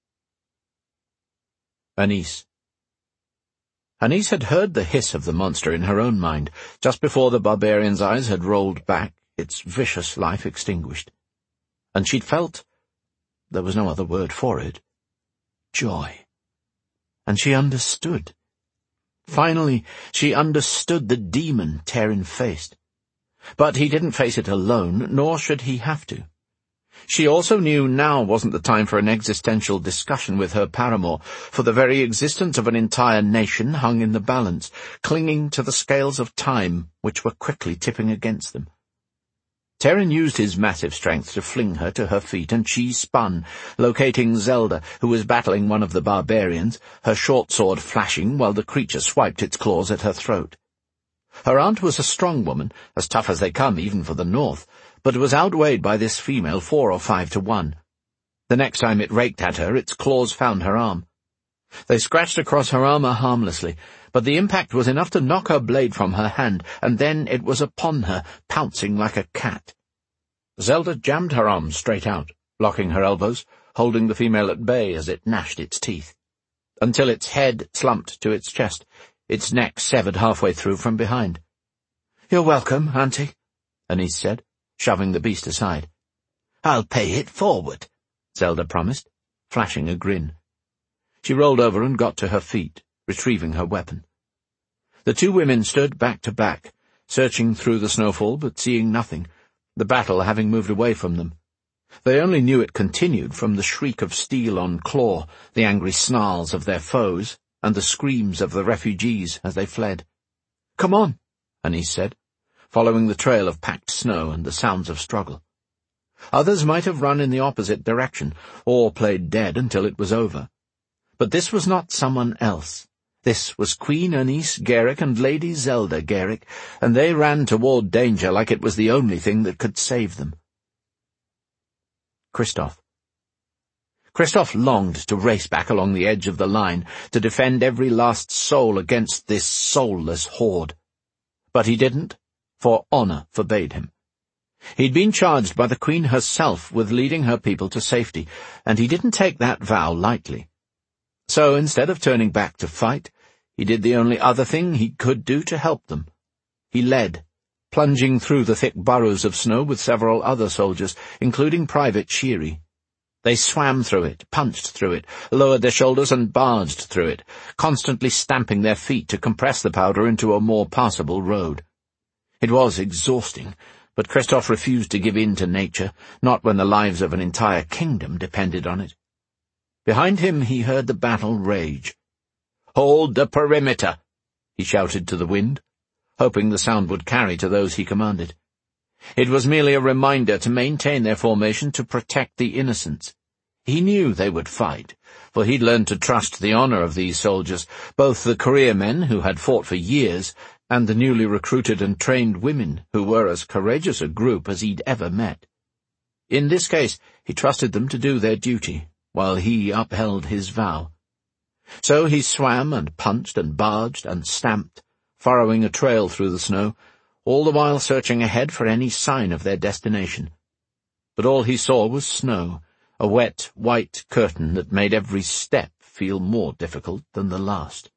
Anise had heard the hiss of the monster in her own mind, just before the barbarian's eyes had rolled back, its vicious life extinguished. And she'd felt, there was no other word for it, joy. And she understood. Finally, she understood the demon Terin faced. But he didn't face it alone, nor should he have to. She also knew now wasn't the time for an existential discussion with her paramour, for the very existence of an entire nation hung in the balance, clinging to the scales of time, which were quickly tipping against them. Terin used his massive strength to fling her to her feet, and she spun, locating Zelda, who was battling one of the barbarians, her short sword flashing while the creature swiped its claws at her throat. Her aunt was a strong woman, as tough as they come even for the north, but was outweighed by this female 4 or 5 to 1. The next time it raked at her, its claws found her arm. They scratched across her armor harmlessly, but the impact was enough to knock her blade from her hand, and then it was upon her, pouncing like a cat. Zelda jammed her arms straight out, locking her elbows, holding the female at bay as it gnashed its teeth, until its head slumped to its chest, its neck severed halfway through from behind. "You're welcome, Auntie," Anise said, shoving the beast aside. "I'll pay it forward," Zelda promised, flashing a grin. She rolled over and got to her feet, retrieving her weapon. The two women stood back to back, searching through the snowfall but seeing nothing, the battle having moved away from them. They only knew it continued from the shriek of steel on claw, the angry snarls of their foes, and the screams of the refugees as they fled. "Come on," Anise said, following the trail of packed snow and the sounds of struggle. Others might have run in the opposite direction, or played dead until it was over. But this was not someone else. This was Queen Anise Garrick and Lady Zelda Garrick, and they ran toward danger like it was the only thing that could save them. Kristoff longed to race back along the edge of the line, to defend every last soul against this soulless horde. But he didn't, for honor forbade him. He'd been charged by the Queen herself with leading her people to safety, and he didn't take that vow lightly. So instead of turning back to fight, he did the only other thing he could do to help them. He led, plunging through the thick burrows of snow with several other soldiers, including Private Sheary. They swam through it, punched through it, lowered their shoulders and barged through it, constantly stamping their feet to compress the powder into a more passable road. It was exhausting, but Kristoff refused to give in to nature, not when the lives of an entire kingdom depended on it. Behind him he heard the battle rage. "Hold the perimeter!" he shouted to the wind, hoping the sound would carry to those he commanded. It was merely a reminder to maintain their formation to protect the innocents. He knew they would fight, for he'd learned to trust the honor of these soldiers, both the career men who had fought for years, and the newly recruited and trained women who were as courageous a group as he'd ever met. In this case, he trusted them to do their duty, while he upheld his vow. So he swam and punched and barged and stamped, furrowing a trail through the snow, all the while searching ahead for any sign of their destination. But all he saw was snow, a wet, white curtain that made every step feel more difficult than the last.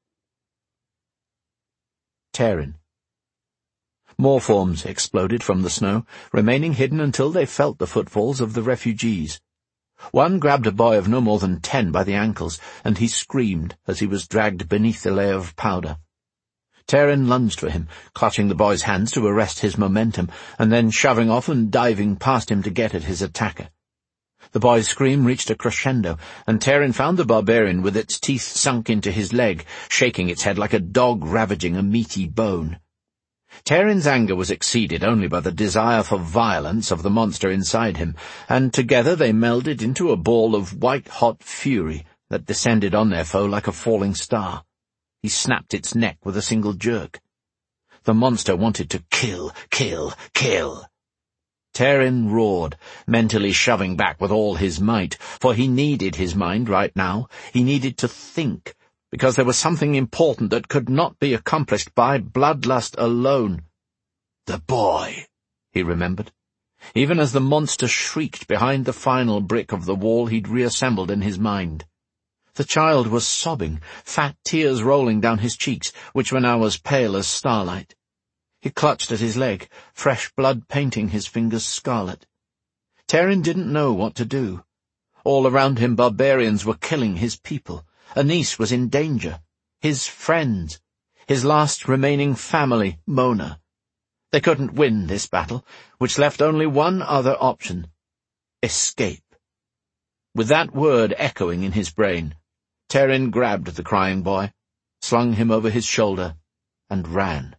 Terin. More forms exploded from the snow, remaining hidden until they felt the footfalls of the refugees. One grabbed a boy of no more than 10 by the ankles, and he screamed as he was dragged beneath the layer of powder. Terin lunged for him, clutching the boy's hands to arrest his momentum, and then shoving off and diving past him to get at his attacker. The boy's scream reached a crescendo, and Terin found the barbarian with its teeth sunk into his leg, shaking its head like a dog ravaging a meaty bone. Terin's anger was exceeded only by the desire for violence of the monster inside him, and together they melded into a ball of white-hot fury that descended on their foe like a falling star. He snapped its neck with a single jerk. The monster wanted to kill, kill, kill. Terin roared, mentally shoving back with all his might, for he needed his mind right now. He needed to think, because there was something important that could not be accomplished by bloodlust alone. The boy, he remembered. Even as the monster shrieked behind the final brick of the wall he'd reassembled in his mind. The child was sobbing, fat tears rolling down his cheeks, which were now as pale as starlight. He clutched at his leg, fresh blood painting his fingers scarlet. Terin didn't know what to do. All around him barbarians were killing his people. Anise was in danger. His friends. His last remaining family, Mona. They couldn't win this battle, which left only one other option. Escape. With that word echoing in his brain, Terin grabbed the crying boy, slung him over his shoulder, and ran.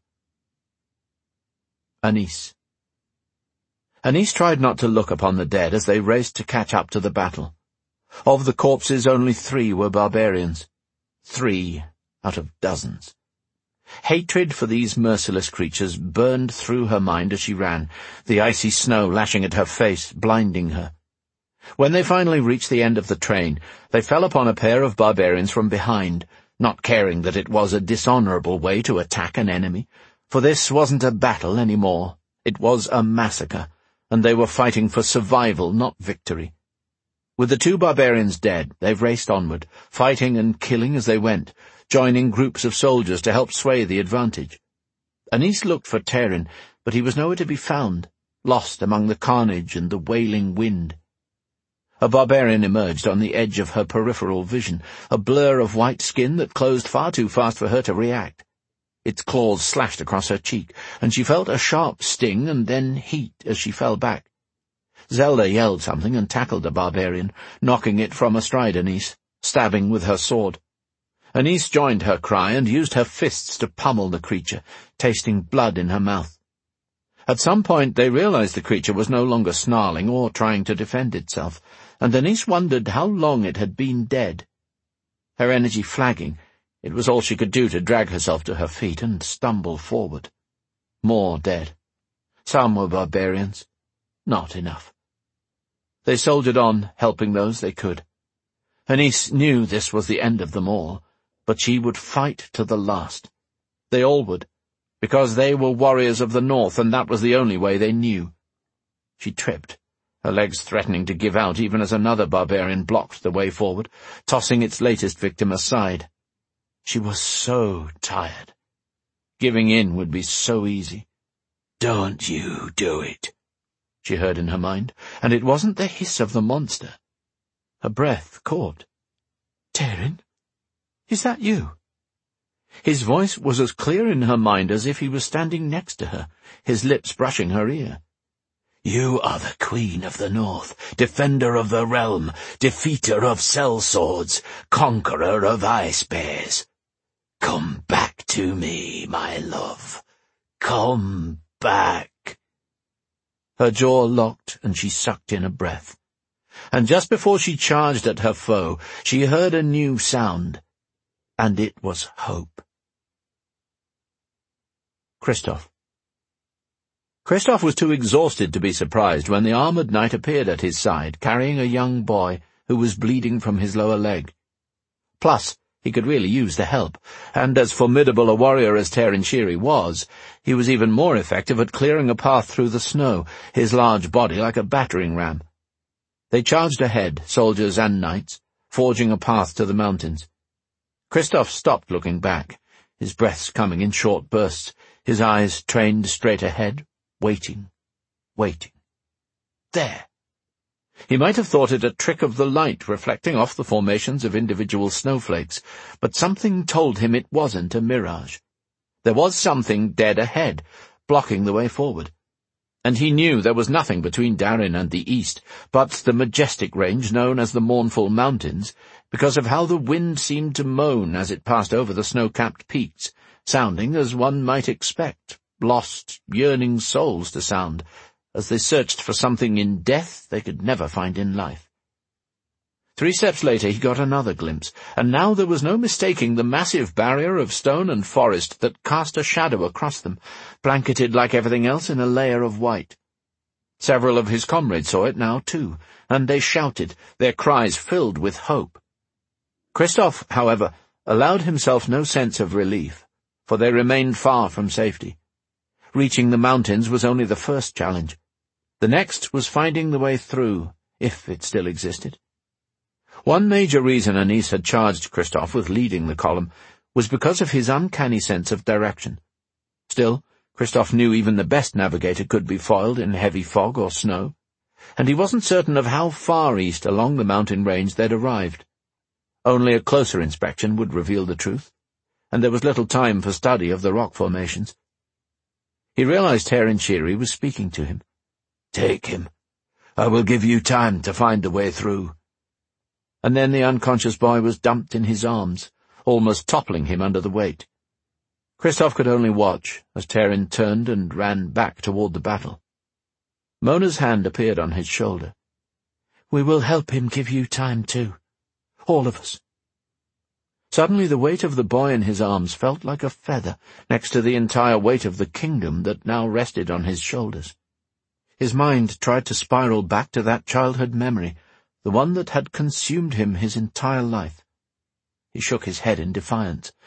Anise. Anise tried not to look upon the dead as they raced to catch up to the battle. Of the corpses, only 3 were barbarians. 3 out of dozens. Hatred for these merciless creatures burned through her mind as she ran, the icy snow lashing at her face, blinding her. When they finally reached the end of the train, they fell upon a pair of barbarians from behind, not caring that it was a dishonorable way to attack an enemy, for this wasn't a battle any more. It was a massacre, and they were fighting for survival, not victory. With the two barbarians dead, they've raced onward, fighting and killing as they went, joining groups of soldiers to help sway the advantage. Anise looked for Tairyn, but he was nowhere to be found, lost among the carnage and the wailing wind. A barbarian emerged on the edge of her peripheral vision, a blur of white skin that closed far too fast for her to react. Its claws slashed across her cheek, and she felt a sharp sting and then heat as she fell back. Zelda yelled something and tackled the barbarian, knocking it from astride Anise, stabbing with her sword. Anise joined her cry and used her fists to pummel the creature, tasting blood in her mouth. At some point they realized the creature was no longer snarling or trying to defend itself, and Anise wondered how long it had been dead. Her energy flagging, it was all she could do to drag herself to her feet and stumble forward. More dead. Some were barbarians. Not enough. They soldiered on, helping those they could. Anise knew this was the end of them all, but she would fight to the last. They all would, because they were warriors of the north, and that was the only way they knew. She tripped, her legs threatening to give out even as another barbarian blocked the way forward, tossing its latest victim aside. She was so tired. Giving in would be so easy. "Don't you do it," she heard in her mind, and it wasn't the hiss of the monster. Her breath caught. "Tairyn? Is that you?" His voice was as clear in her mind as if he was standing next to her, his lips brushing her ear. "You are the Queen of the North, defender of the realm, defeater of sellswords, conqueror of ice bears. Come back to me, my love. Come back." Her jaw locked and she sucked in a breath. And just before she charged at her foe, she heard a new sound, and it was hope. Kristoff. Kristoff was too exhausted to be surprised when the armored knight appeared at his side, carrying a young boy who was bleeding from his lower leg. Plus, he could really use the help, and as formidable a warrior as Tairyn Shiri was, he was even more effective at clearing a path through the snow, his large body like a battering ram. They charged ahead, soldiers and knights, forging a path to the mountains. Kristoff stopped looking back, his breaths coming in short bursts, his eyes trained straight ahead, waiting. There! He might have thought it a trick of the light reflecting off the formations of individual snowflakes, but something told him it wasn't a mirage. There was something dead ahead, blocking the way forward. And he knew there was nothing between Darin and the east, but the majestic range known as the Mournful Mountains, because of how the wind seemed to moan as it passed over the snow-capped peaks, sounding as one might expect lost, yearning souls to sound, as they searched for something in death they could never find in life. 3 steps later he got another glimpse, and now there was no mistaking the massive barrier of stone and forest that cast a shadow across them, blanketed like everything else in a layer of white. Several of his comrades saw it now too, and they shouted, their cries filled with hope. Kristoff, however, allowed himself no sense of relief, for they remained far from safety. Reaching the mountains was only the first challenge. The next was finding the way through, if it still existed. One major reason Anise had charged Kristoff with leading the column was because of his uncanny sense of direction. Still, Kristoff knew even the best navigator could be foiled in heavy fog or snow, and he wasn't certain of how far east along the mountain range they'd arrived. Only a closer inspection would reveal the truth, and there was little time for study of the rock formations. He realized Tairyn Shiri was speaking to him. "Take him. I will give you time to find the way through." And then the unconscious boy was dumped in his arms, almost toppling him under the weight. Kristoff could only watch as Tairyn turned and ran back toward the battle. Mona's hand appeared on his shoulder. "We will help him give you time too. All of us." Suddenly the weight of the boy in his arms felt like a feather next to the entire weight of the kingdom that now rested on his shoulders. His mind tried to spiral back to that childhood memory, the one that had consumed him his entire life. He shook his head in defiance,